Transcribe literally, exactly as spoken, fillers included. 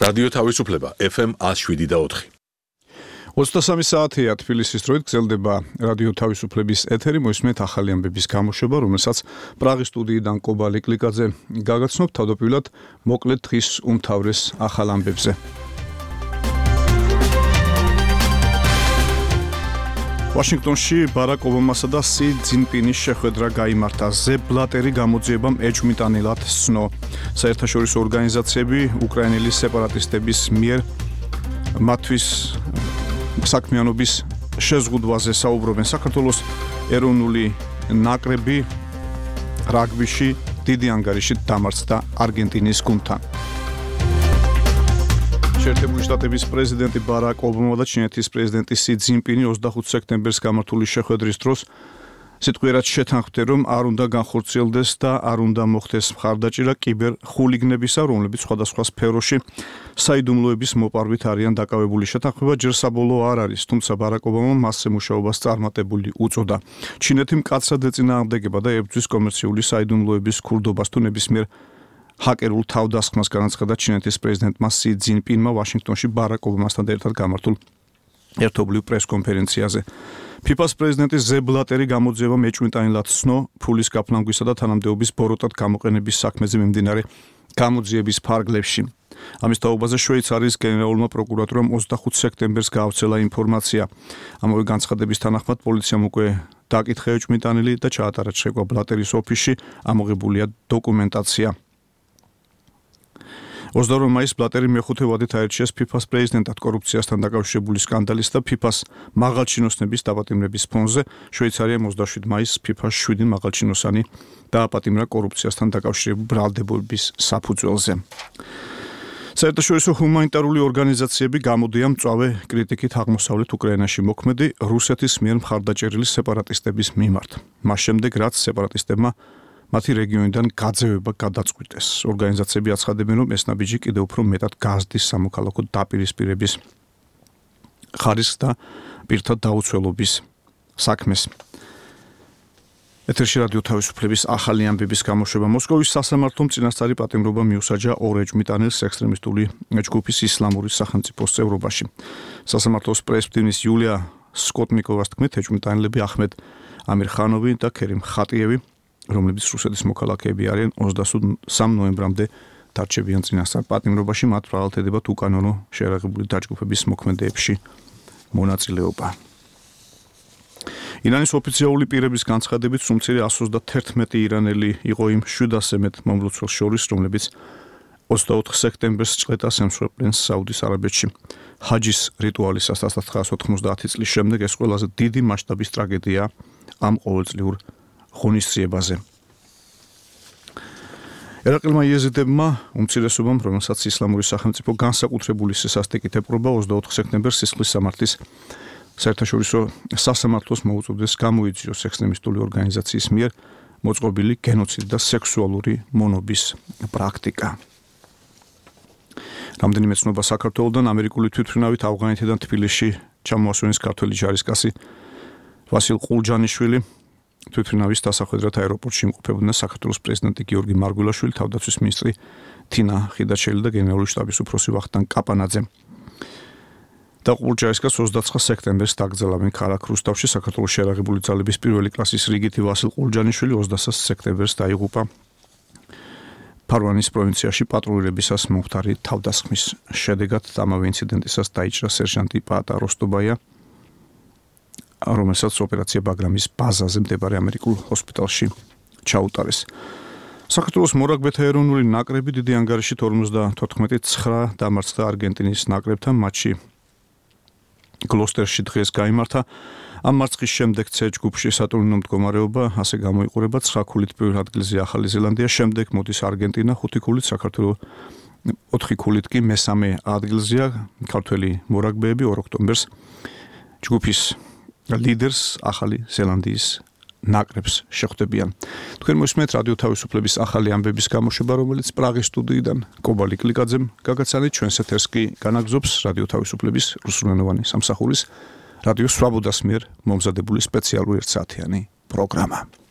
რადიო თავისუფლება ეფ ემ one oh seven და four. ოცდასამი საათია თბილისის დროით გრძელდება რადიო თავისუფლების ეთერი, მოისმენთ ახალი ამბების გამოშვება, რომელსაც პრაღის სტუდიიდან კობალი კლიკაძე გაგაცნობთ თავდაპირველად მოკლედ დღის უმთავრეს ახალ ამბებზე. ვაშინგტონში ბარაკ ობამასა და სი ძინპინის შეხვედრა გაიმართა. ზე ბლატერი გამოძიებამ ეჭვმიტანილად სცნო. საერთაშორისო ორგანიზაციები უკრაინელი სეპარატისტების მიერ მათთვის საქმიანობის შეზღუდვაზე საუბრობენ. საქართველოს ეროვნული ნაკრები რაგბიში დიდი ანგარიშით დამარცხდა არგენტინის გუნდთან. შეერთებული შტატების პრეზიდენტი ბარაკ ობამა და ჩინეთის პრეზიდენტი სი ძინპინი ოცდახუთ სექტემბერს გამართული შეხვედრის დროს სიტყვიერად შეთანხმდნენ, რომ არ უნდა განხორციელდეს და არ უნდა მოხდეს მხარდაჭერა კიბერ ხულიგნებისა, რომლებიც სხვადასხვა სფეროში საიდუმლოების მოპარვით არიან დაკავებული. შეთანხმება ჯერ საბოლოო არ არის, თუმცა ბარაკ ობამამ მასზე მუშაობას წარმატებული უწოდა. ჩინეთი მკაცრად ეწინააღმდეგება და ებრძვის კომერციული საიდუმლოების ქურდობას თუ ნებისმიერ ჰაკერულ თავდასხმას განაცხადა ჩინეთის პრეზიდენტმა სი ძინპინმა ვაშინგტონში ბარაკ ობამასთან ერთად გამართულ ერთობლივ პრესკონფერენციაზე. ფიფას პრეზიდენტი ზე ბლატერი გამოძიებამ ეჭვმიტანილად სცნო ფულის გაფლანგვისა და თანამდებობის ბოროტად გამოყენების საქმეზე მიმდინარე გამოძიების ფარგლებში. ამის თაობაზე შვეიცარიის გენერალურმა პროკურატურამ ოცდახუთ სექტემბერს გაავრცელა ინფორმაცია. ამავე განცხადების თანახმად პოლიციამ უკვე დაკითხა ეჭვმიტანილი და ჩაატარა შეკვა ბლატერის ოფისში, ამოღებულია დოკუმენტაცია. ოცდაორ მაისს ბლატერი მეხუთე ვადით აირჩიეს ფიფას პრეზიდენტად კორუფციასთან დაკავშირებული სკანდალის და ფიფას მაღალჩინოსნების დაპატიმრების ფონზე. შვეიცარიამ ოცდაშვიდ მაისს ფიფას შვიდი მაღალჩინოსანი დააპატიმრა კორუფციასთან დაკავშირებული ბრალდებების საფუძველზე. საერთაშორისო ჰუმანიტარული ორგანიზაციები გამოდიან მწვავე კრიტიკით აღმოსავლეთ უკრაინაში მოქმედი რუსეთის მიერ მხარდაჭერილი სეპარატისტების მიმართ. მას შემდეგ, რაც სეპარატისტებმა მათი რეგიონიდან გაძევება გადაწყვიტეს. ორგანიზაციები აცხადებენ, რომ ეს ნაბიჯი კიდევ უფრო მეტად გაზრდის სამოქალაქო დაპირისპირების ხარისხს და პირთა დაუცველობის საქმეს. ეთერში რადიო თავისუფლების ახალი ამბების გამოშვება. მოსკოვის სასამართლომ წინასწარი პატიმრობა მიუსაჯა ორ ეჭვმიტანილს ექსტრემისტული ჯგუფის ისლამური სახელმწიფოს წევრობაში. სასამართლოს პრესმდივნის იულია სკოტნიკოვას თქმით, ეჭვმიტანილები ახმედ ამირხანოვი და ქერიმ ხატიევი, რომლებიც რუსეთის მოქალაქეები არიან, ოცდასამ ნოემბრამდე დარჩებიან წინასწარ პატიმრობაში, მათ ბრალად ედებათ უკანონო შეერაღებული დაჯგუფების მოქმედებებში მონაწილეობა. ირანის ოფიციალური პირების განცხადებით, სულ მცირე εκατს ოცდაათერთმეტი ირანელი იყო იმ შვიდასზე მეტ მომლოცველს შორის, რომლებიც ოცდაოთხ სექტემბერს ჭყეტას ემსხვერპლენ საუდის არაბეთში. ჰაჯის რიტუალის ათას ცხრაასი ოთხმოცდაათი წლის შემდეგ ეს ყველაზე დიდი მასშტაბის ტრაგედია ამ ყოველწლიურ ღონისძიებაზე. ერაყელმა იეზიდებმა უმცირესობამ, რომელსაც ისლამური სახელმწიფო განსაკუთრებული სისასტიკით ეპყრობა, ოცდაოთხ სექტემბერს სისხლის სამართლის საერთაშორისო სასამართლოს მოუწოდეს გამოიძიოს ექსტრემისტული ორგანიზაციის მიერ მოწყობილი გენოციდი და სექსუალური მონობის პრაქტიკა. რამდენიმე ცნობა საქართველოდან ამერიკული თვითმფრინავით ავღანეთიდან თბილისში ჩამოასვენის ქართველი ჯარისკაცი ვასილ ყულჯანიშვილი თვითმფრინავის დასახვედრად აეროპორტში იმყოფებოდნენ საქართველოს პრეზიდენტი გიორგი მარგველაშვილი, თავდაცვის მინისტრი თინა ხიდაჩელი და გენერალური შტაბის უფროსი ვახტანგ კაპანაძე. და ყულჯაისკაცს ოცდაცხრა სექტემბერს დაკრძალავენ ქალაქ რუსთავში. საქართველოს შეერაღებული ძალების პირველი კლასის რიგითი ვასილ ყულჯანიშვილი ოცდასასი სექტემბერს დაიღუპა ფარვანის პროვინციაში პატრულირებისას მომხდარი თავდასხმის შედეგად. ამავე ინციდენტისას დაიჭრა სერჟანტი პაატა როსტობაია, რომელსაც ოპერაცია ბაგრამის ბაზაზე მდებარე ამერიკულ ჰოსპიტალში ჩაუტარეს. საქართველოს მორაგბეთა ეროვნული ნაკრები დიდი ანგარიშით ორმოცდათოთხმეტი ცხრა დამარცხდა არგენტინის ნაკრებთან მატჩი გლოსტერში დღეს გაიმართა. ამ მარცხის შემდეგ C ჯგუფში სატურნირო მდგომარეობა ასე გამოიყურება: ცხრა ქულით პირველ ადგილზე ახალი ზელანდია, შემდეგ მოდის არგენტინა, ხუთი ქულით საქართველო, ოთხი ქულით კი მესამე ადგილზეა. ქართველი მორაგბეები ორ ოქტომბერს ჯგუფის ლიდერს ახალი ზელანდიის ნაკრებს შეხვდებიან. თქვენ მოსმენთ რადიო თავისუფლების ახალი ამბების გამოშვება, რომელიც პრაღის სტუდიიდან კობალი კლიკაძემ გაგაცანით. ჩვენს ეთერს კი განაგზობს რადიო თავისუფლების რუსულენოვანი სამსახურის რადიო სვაბოდას მიერ მომზადებული სპეციალური ერთსაათიანი პროგრამა.